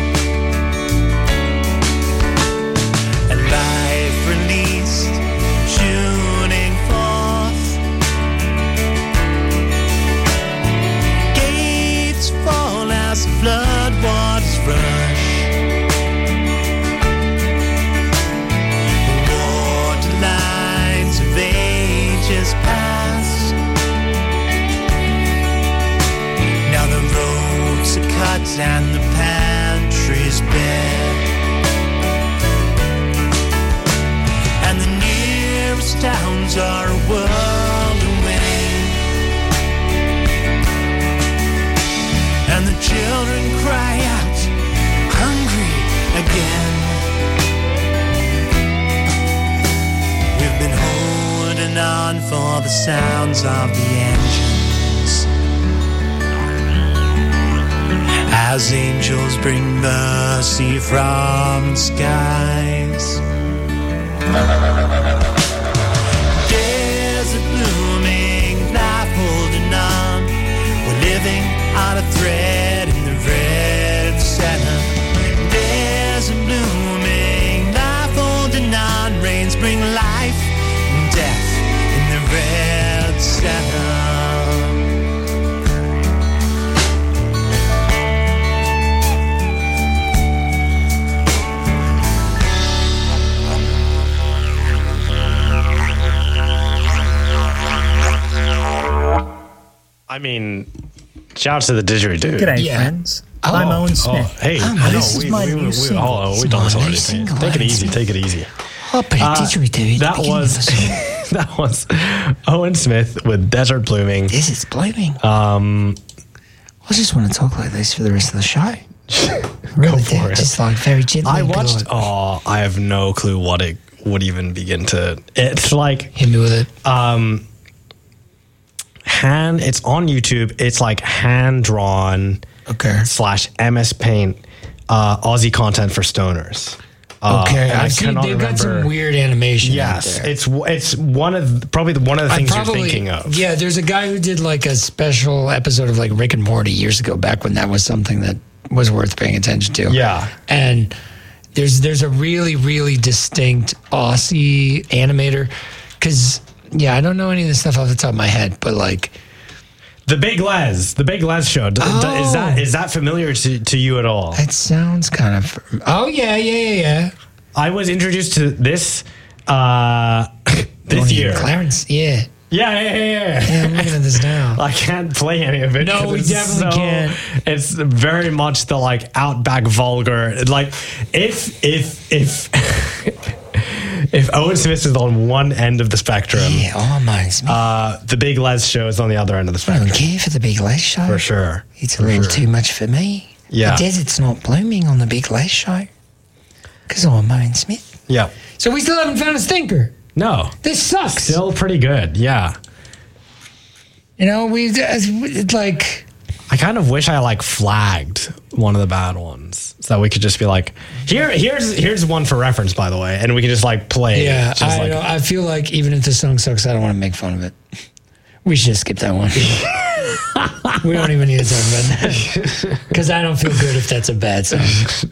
A life released, tuning forth. Gates fall as the flood waters rush. Water lines of ages past. Now the roads are cut and the pantry's bare. And the nearest towns are a world away. And the children cry out, hungry again. We've been holding on for the sounds of the engines as angels bring mercy from the skies. Desert blooming, life holding on. We're living on a thread in the red center. Desert blooming, life holding on. Rains bring life and death in the red center. I mean, shout out to the didgeridoo. G'day, Yeah. friends. Oh, I'm Owen Oh, Smith. hey, Oh, I know, this is we, my we, new we, single. oh, It's we've done this my new already. single, Take it Owen easy. Smith. Take it easy. Oh, but Uh, didgeridoo. that was that was Owen Smith with Desert Blooming. This is blooming. Um, I just want to talk like this for the rest of the show. Really for do. it. Just like very gently. I and be watched. like, Oh, I have no clue what it would even begin to. It's like hit me with it. um, hand. It's on YouTube. It's like hand drawn Okay. slash M S Paint uh, Aussie content for stoners. Uh, Okay. and I I've seen cannot they've got remember- some weird animation. Yes, out there. it's it's one of the, probably the, one of the I things probably- you're thinking of. Yeah, there's a guy who did like a special episode of like Rick and Morty years ago, back when that was something that was worth paying attention to. Yeah. And there's there's a really, really distinct Aussie animator. Cause yeah, I don't know any of this stuff off the top of my head, but like The Big Les, the Big Les show. D- d- Oh. Is that is that familiar to, to you at all? it sounds kind of oh yeah, yeah, yeah, yeah. I was introduced to this uh, this Oh, yeah, year. Clarence, yeah. Yeah, yeah, yeah, yeah. Yeah, I'm looking at this now. I can't play any of it. No, 'cause we it's definitely so- can't. It's very much the like outback vulgar. Like if if if if Owen Smith is on one end of the spectrum, Yeah, oh man, Smith. uh, the Big Les show is on the other end of the I don't spectrum. care for the Big Les show. For sure. It's a For little sure. too much for me. Yeah. The desert's not blooming on the Big Les show. Because I'm Owen Smith. Yeah. So we still haven't found a stinker. No. This sucks. Still pretty good. Yeah. You know, we it's like I kind of wish I like flagged one of the bad ones so that we could just be like, here, here's here's one for reference, by the way, and we can just like play. yeah. just I like, know, I feel like even if the song sucks, I don't want to make fun of it. We should just skip that one. We don't even need to talk about that because I don't feel good if that's a bad song.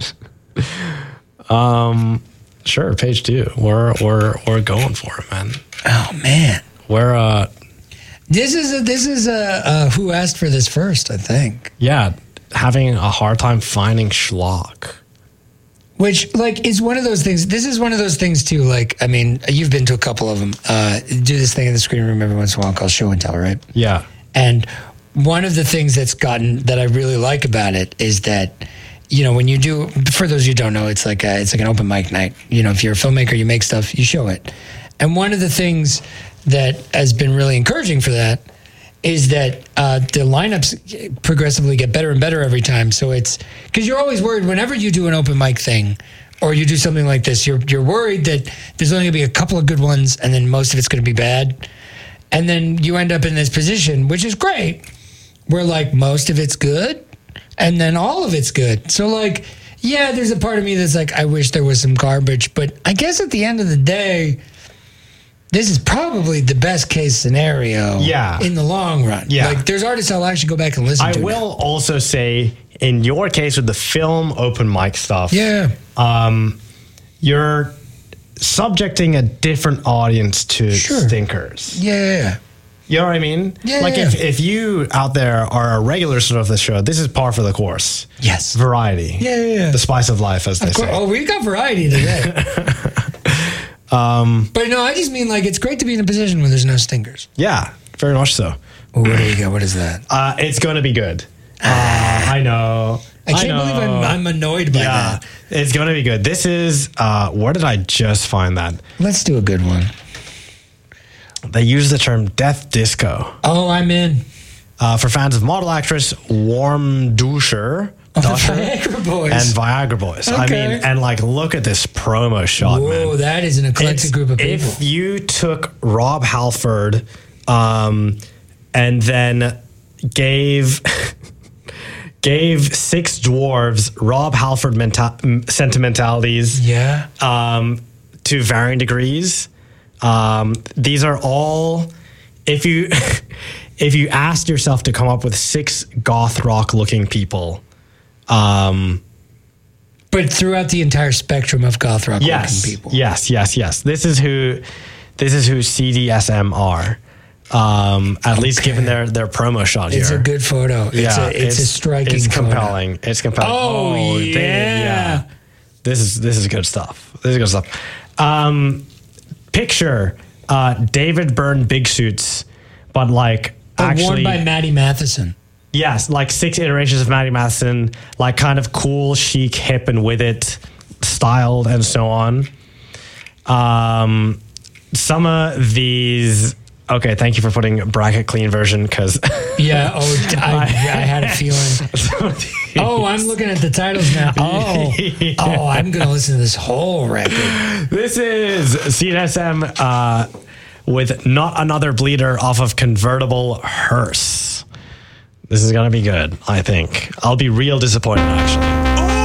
Um, sure, page two. We're we're we're going for it, man. Oh man, We're uh, this is a, this is a, uh who asked for this first, I think. yeah, having a hard time finding schlock. Which, like, is one of those things. This is one of those things, too. Like, I mean, you've been to a couple of them. Uh, do this thing in the screen room every once in a while called show and tell, right? Yeah, And one of the things that's gotten, that I really like about it is that, you know, when you do, for those who don't know, it's like a, it's like an open mic night. You know, if you're a filmmaker, you make stuff, you show it. And one of the things that has been really encouraging for that is that uh, the lineups progressively get better and better every time. So it's because you're always worried whenever you do an open mic thing or you do something like this, you're you're worried that there's only going to be a couple of good ones and then most of it's going to be bad. And then you end up in this position, which is great, where like most of it's good and then all of it's good. So like, yeah, there's a part of me that's like, I wish there was some garbage, but I guess at the end of the day, this is probably the best case scenario Yeah. in the long run. Yeah. Like there's artists I'll actually go back and listen I to. will now. also say, in your case with the film open mic stuff, Yeah. um, you're subjecting a different audience to Sure. stinkers. Yeah. You know what I mean? Yeah, Like yeah, if, yeah. if you out there are a regular sort of the show, this is par for the course. Yes. Variety. Yeah, yeah, yeah. The spice of life, as they Of course. say. Oh, we got variety today. um, but no, I just mean like it's great to be in a position where there's no stinkers. Yeah, very much so. Well, what do we got? What is that? Uh, it's going to be good. Uh, I know. I can't know. believe I'm, I'm annoyed by yeah, that. it's going to be good. This is, uh, where did I just find that? Let's do a good one. They use the term death disco. Oh, I'm in. Uh, for fans of model actress Warm Dusher. Oh, the Dusher Viagra Boys. And Viagra Boys. I Okay. mean, and like, look at this promo shot, Whoa, man. that is an eclectic It's- group of people. If you took Rob Halford um, and then gave gave six dwarves Rob Halford menta- m- sentimentalities yeah. um, to varying degrees, um, these are all. If you if you asked yourself to come up with six goth rock looking people. Um, But throughout the entire spectrum of goth rock Yes, looking people. yes, yes, yes. This is who, this is who C D S M are. Um, at least given their their promo shot It's here. a good photo. It's, yeah, a, it's, a striking It's photo. compelling. It's compelling. Oh, they- yeah. This is this is good stuff. This is good stuff. Um, picture uh, David Byrne big suits, but like But actually, worn by Maddie Matheson. yes, like six iterations of Maddie Matheson, like kind of cool, chic, hip, and with it, styled, and so on. Um, some of these. Okay, thank you for putting bracket clean version because. Yeah. Oh, I, I had a feeling. Oh, I'm looking at the titles now. Oh, Yeah. oh, I'm gonna listen to this whole record. This is C N S M uh, with Not Another Bleeder off of Convertible Hearse. This is going to be good, I think. I'll be real disappointed, actually.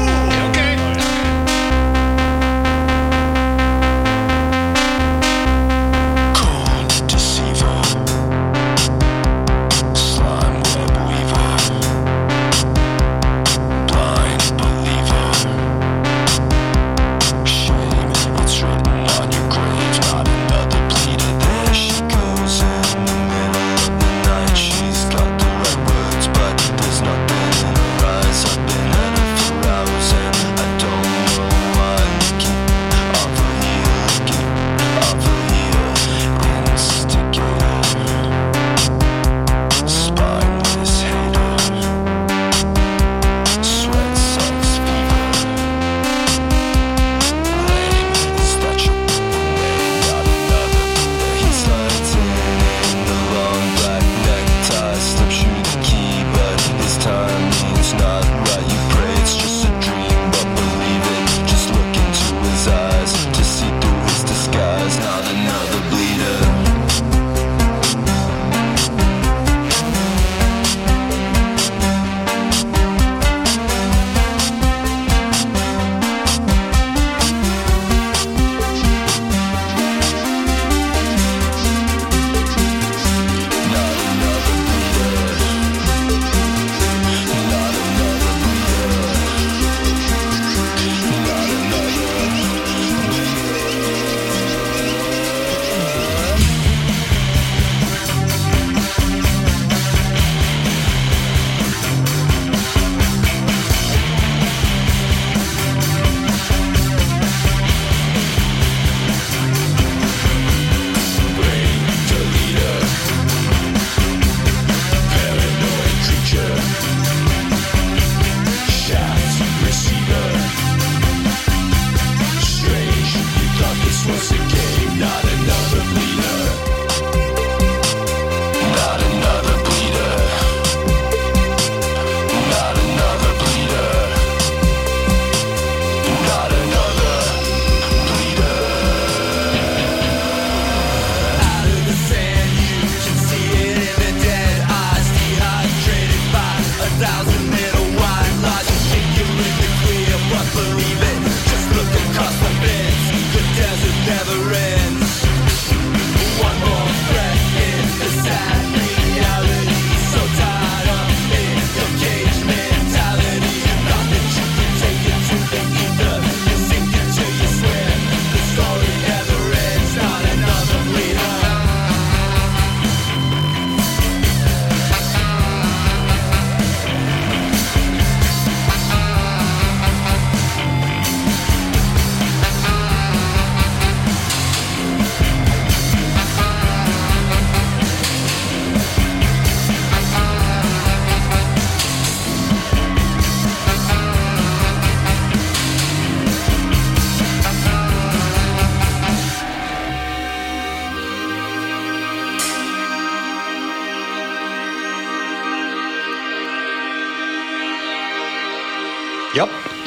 Yep.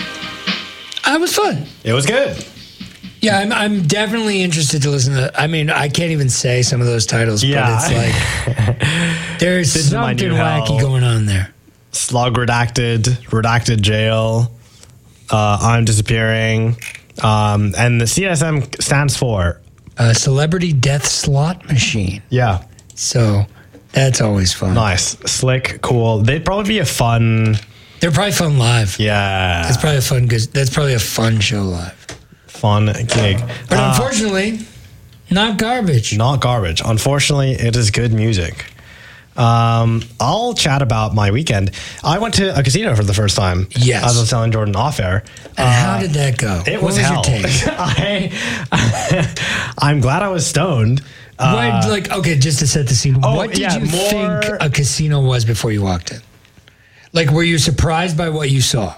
It was fun. It was good. Yeah, I'm, I'm definitely interested to listen to. I mean, I can't even say some of those titles, Yeah. but it's like there's This is my something new wacky hell. going on there. Slug Redacted, Redacted Jail, uh, I'm Disappearing. Um, and the C S M stands for? Uh, Celebrity Death Slot Machine. Yeah. So that's always fun. Nice. Slick, cool. They'd probably be a fun. They're probably fun live. Yeah. That's probably a fun. Cause that's probably a fun show live. Fun gig. But Uh, unfortunately, not garbage. Not garbage. Unfortunately, it is good music. Um, I'll chat about my weekend. I went to a casino for the first time. Yes. As I was telling Jordan off air. And how did that go? It What was, was hell. your take? I, I'm glad I was stoned what, like, okay, just to set the scene, Oh, what did yeah, you more- think a casino was before you walked in? Like, were you surprised by what you saw?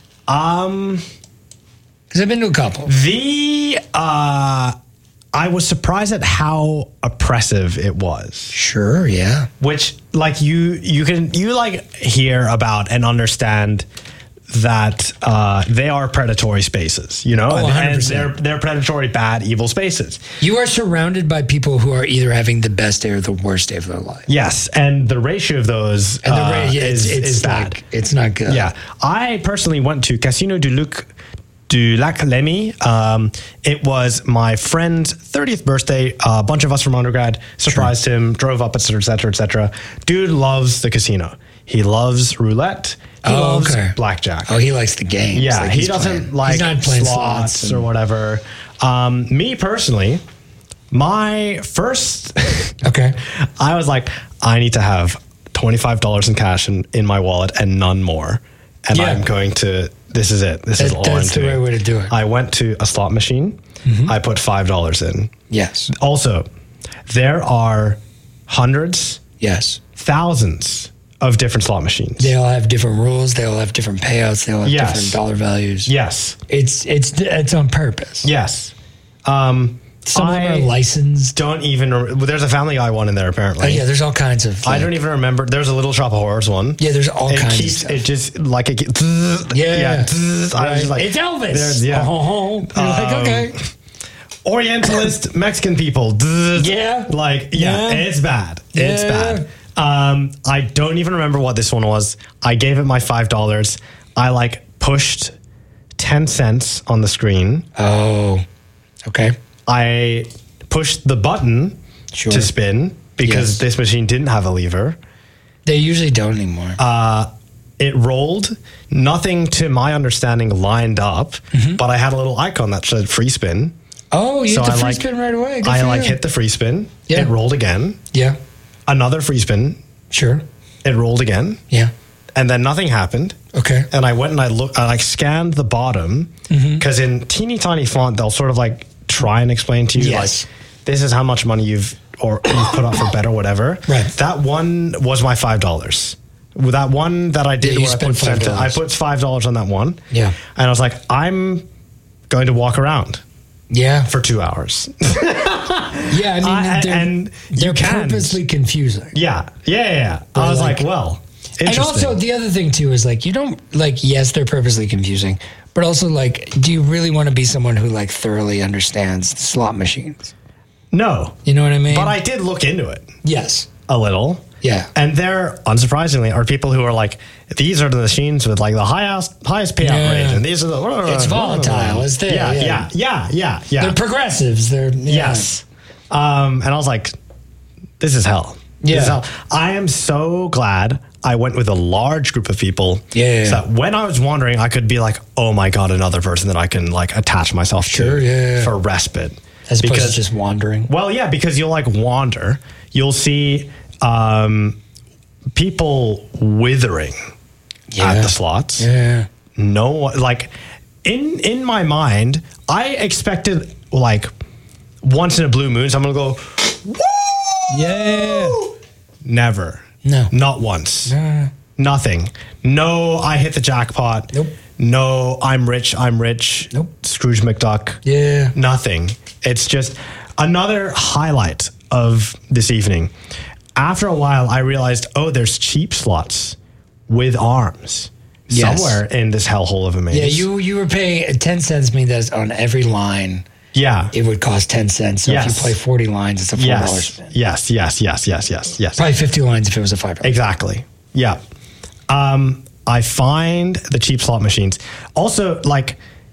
Um, Because I've been to a couple. the uh, I was surprised at how oppressive it was. Sure, yeah. Which, like, you you can you like hear about and understand that uh, they are predatory spaces, you know, Oh, and, one hundred and percent. they're they're predatory, bad, evil spaces. You are surrounded by people who are either having the best day or the worst day of their life. Yes, and the ratio of those And the uh, ra- yeah, is, it's, it's is bad. like, it's not good. Yeah, I personally went to Casino du Luc du Lac Lémy. Um, it was my friend's thirtieth birthday. A bunch of us from undergrad surprised him, drove up, et cetera, et cetera, et cetera. Dude loves the casino. He loves roulette. He Oh, loves okay. blackjack. Oh, he likes the games. Yeah, Like, he he's doesn't playing- like he's not playing slots, slots or and- whatever. Um, me personally, my first, Okay. I was like, I need to have twenty-five dollars in cash in, in my wallet and none more. And Yeah. I'm going to, this is it. This is That- all I'm that's the doing. right way to do it. I went to a slot machine. I put five dollars in. Yes. Also, there are hundreds, Yes. thousands of different slot machines. They all have different rules. They all have different payouts. They all have Yes. different dollar values. Yes. It's it's it's on purpose. Yes. Um, Some of them I are licensed. don't even, rem- well, there's a Family Guy one in there apparently. Oh, yeah, there's all kinds of. I like- don't even remember. There's a Little Shop of Horrors one. Yeah, there's all it kinds keeps, of stuff. It just like it. Keeps, Yeah. I was just like, it's Elvis. there's- Yeah. Oh, you're like, Um, okay. Orientalist Mexican people. Yeah. Like, yeah, Yeah. it's bad. It's Yeah. bad. Um, I don't even remember what this one was. I gave it my five dollars. I like pushed ten cents on the screen. Oh, okay. I pushed the button Sure. to spin because Yes. this machine didn't have a lever. They usually don't anymore. Uh, It rolled. Nothing to my understanding lined up, Mm-hmm. but I had a little icon that said free spin. oh, you so hit the I free like- spin right away. Good I for like you. hit the free spin. Yeah. It rolled again. Yeah, Another free spin. sure. It rolled again. Yeah. And then nothing happened. Okay. And I went and I looked, I like scanned the bottom Mm-hmm. because in teeny tiny font, they'll sort of like try and explain to you, Yes. like, this is how much money you've or you've put up for bet or whatever. Right. That one was my five dollars. With that one that I did, Yeah, you where I spent put, cent- five dollars. I put five dollars on that one. Yeah. And I was like, I'm going to walk around Yeah. for two hours. Yeah. I mean, I- they're, and you they're can. purposely confusing. yeah. Yeah. Yeah. yeah. I was like- like, well, And interesting. also, the other thing too is like you don't like. Yes, they're purposely confusing, but also like, do you really want to be someone who like thoroughly understands slot machines? no. You know what I mean? But I did look into it yes, a little. yeah, And there, unsurprisingly, are people who are like, these are the machines with like the highest highest payout Yeah. rate, and these are the. It's volatile, it's there, Yeah, yeah. yeah, yeah, yeah, yeah. they're progressives. They're yeah. Yes. Um, and I was like, this is hell. This Yeah. is hell. I am so glad I went with a large group of people. Yeah. So that when I was wandering, I could be like, oh my God, another person that I can like attach myself Sure, to yeah. for respite. as opposed Because- to just wandering. Well, yeah, because you'll like wander. You'll see um, people withering Yeah. at the slots. Yeah, No one, like in in my mind, I expected like once in a blue moon, someone will go, woo! yeah. Never. No. Not once. Uh, Nothing. No, I hit the jackpot. Nope. No, I'm rich. I'm rich. Nope. Scrooge McDuck. yeah. Nothing. It's just another highlight of this evening. After a while, I realized, oh, there's cheap slots with arms Yes. somewhere in this hellhole of a maze. Yeah, you you were paying ten cents. Mean that on every line Yeah. it would cost ten cents. So if Yes. you play forty lines, it's a four dollars Yes. spin. Yes. Yes. Yes. Yes. Yes. Yes. Probably fifty lines if it was a five dollars. Exactly. Yeah. Um, I find the cheap slot machines also like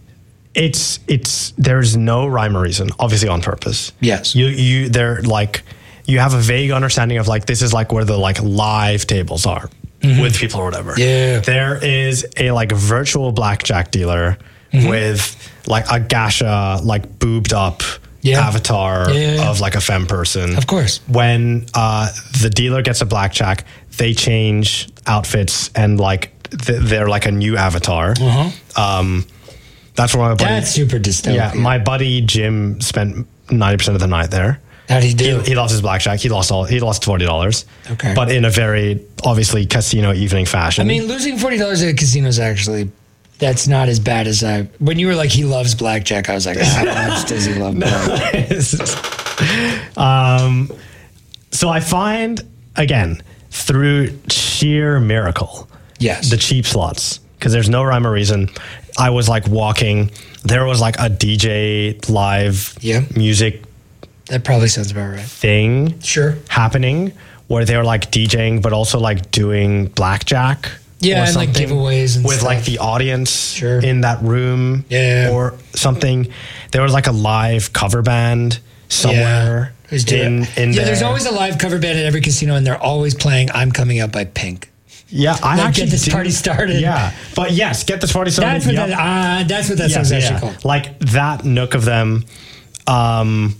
it's it's there's no rhyme or reason, obviously on purpose. Yes. You you they're like you have a vague understanding of like this is like where the like live tables are with people or whatever. Yeah. There is a like virtual blackjack dealer with like a gacha like boobed up Yeah. avatar Yeah. of like a femme person. Of course. When uh, the dealer gets a blackjack, they change outfits and like th- they're like a new avatar. Uh-huh. Um, that's where my buddy. That's super dystopian. yeah, my buddy Jim spent ninety percent of the night there. How'd he do? He, he lost his blackjack. He lost all. He lost forty dollars. Okay. But in a very obviously casino evening fashion. I mean, losing forty dollars at a casino is actually, that's not as bad as I, when you were like, he loves blackjack, I was like, how much does he love blackjack? um, so I find, again, through sheer miracle, Yes. the cheap slots, because there's no rhyme or reason. I was like walking, there was like a D J live Yeah. music That probably sounds about right. thing Sure. happening where they were like DJing, but also like doing blackjack. Yeah, or and, like, something giveaways and with stuff. like the audience Sure. in that room, Yeah. or something. There was like a live cover band somewhere Who's doing in it? in yeah, there. there's always a live cover band at every casino, and they're always playing "I'm Coming Out" by Pink. yeah. I Like, actually get this didn't- party started. Yeah, but yes, get this party started. That's what Yep. that. Uh, that's what that Yes, song's yeah, actually yeah. called. Like that nook of them. Um,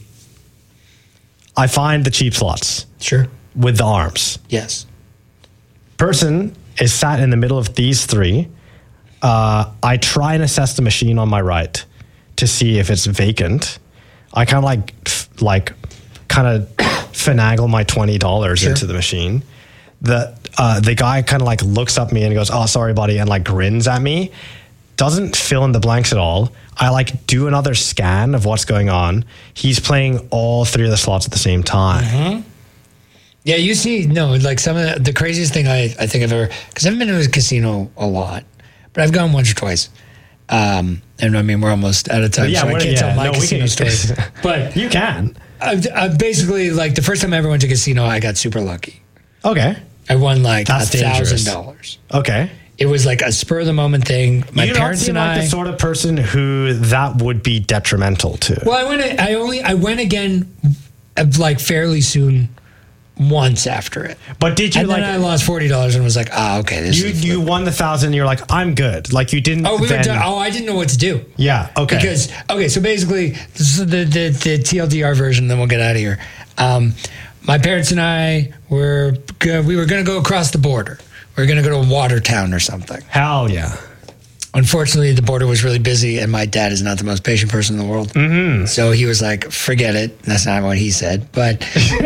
I find the cheap slots Sure. with the arms. Yes. Person is sat in the middle of these three. Uh, I try and assess the machine on my right to see if it's vacant. I kind of like, f- like, kind of finagle my twenty dollars Sure. into the machine. The uh, the guy kind of like looks up at me and goes, "Oh, sorry, buddy," and like grins at me. Doesn't fill in the blanks at all. I like do another scan of what's going on. He's playing all three of the slots at the same time. Mm-hmm. Yeah, you see, no, like some of the, the craziest thing I, I think I've ever, because I haven't been to a casino a lot, but I've gone once or twice. Um, and I mean, we're almost out of time, Yeah, so I we're- can't yeah, tell my no, we casino can- stories. But You can. I, I basically, like, the first time I ever went to a casino, I got super lucky. Okay. I won like a That's dangerous. thousand dollars. Okay. It was like a spur of the moment thing. My you don't parents seem and like I. the sort of person who that would be detrimental to. Well, I went. I only. I went again, uh, like fairly soon, once after it. But did you And like? then I lost forty dollars and was like, ah, okay, this you is. you won the thousand. You're like, I'm good. Like you didn't. Oh, we were then, done. Oh, I didn't know what to do. Yeah. Okay. Because okay, so basically, this is the the, the T L D R version. Then we'll get out of here. Um, my parents and I were go- we were going to go across the border. We were going to go to Watertown or something. hell yeah. Unfortunately, the border was really busy, and my dad is not the most patient person in the world. Mm-hmm. So he was like, "Forget it." That's not what he said, but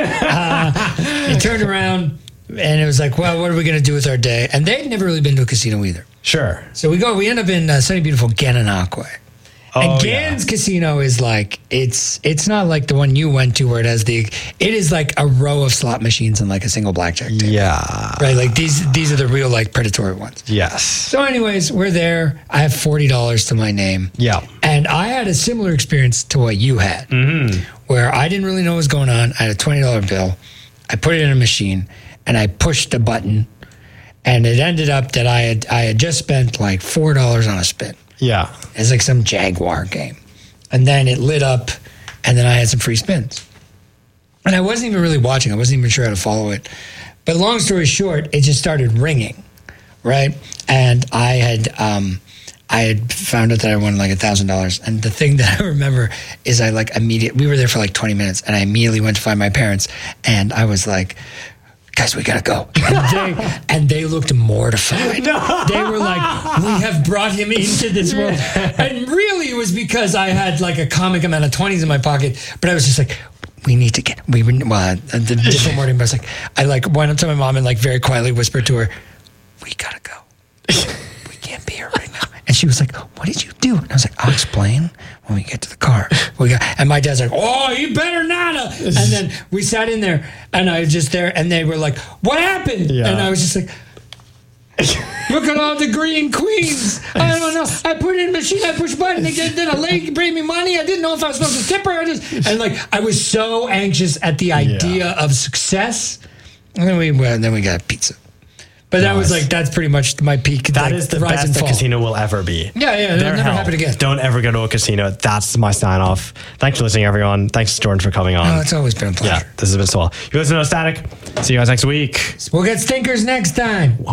uh, he turned around and it was like, "Well, what are we going to do with our day?" And they'd never really been to a casino either. Sure. So we go. We end up in uh, sunny, beautiful Gananoque. Oh, and yeah. Gans Casino is like it's it's not like the one you went to where it has the it is like a row of slot machines and like a single blackjack table. Yeah. Right, like these these are the real like predatory ones. Yes. So, anyways, we're there. I have forty dollars to my name. Yeah. And I had a similar experience to what you had, mm-hmm. where I didn't really know what was going on. I had a twenty dollar bill. I put it in a machine, and I pushed a button, and it ended up that I had I had just spent like four dollars on a spin. Yeah. It's like some Jaguar game. And then it lit up, and then I had some free spins. And I wasn't even really watching. I wasn't even sure how to follow it. But long story short, it just started ringing, right? And I had um, I had found out that I won like a thousand dollars. And the thing that I remember is I like immediately, we were there for like twenty minutes, and I immediately went to find my parents, and I was like, guys, we gotta go. And they, and they looked mortified. No. They were like, we have brought him into this world. And really it was because I had like a comic amount of twenties in my pocket, but I was just like, we need to get, we were, well, the different morning, but I was like, I like went up to my mom and like very quietly whispered to her, we gotta go. We can't be here right now. And she was like, what did you do? And I was like, I'll explain when we get to the car. We got, and my dad's like, oh, you better not. have." And then we sat in there, and I was just there, and they were like, what happened? Yeah. And I was just like, look at all the green queens. I don't know. I put it in the machine, I pushed button, and then a lady bring me money. I didn't know if I was supposed to tip her. I just, and like, I was so anxious at the idea Yeah. of success. And then we, well, then we got pizza. But that was Nice. like, that's pretty much my peak. That like, is the rise best and a fall. casino will ever be. Yeah, yeah, it'll They're never hell. happen again. Don't ever go to a casino. That's my sign off. Thanks for listening, everyone. Thanks, Jordan, for coming on. Oh, it's always been a pleasure. yeah, this has been so well. You listen to No Static. See you guys next week. We'll get stinkers next time.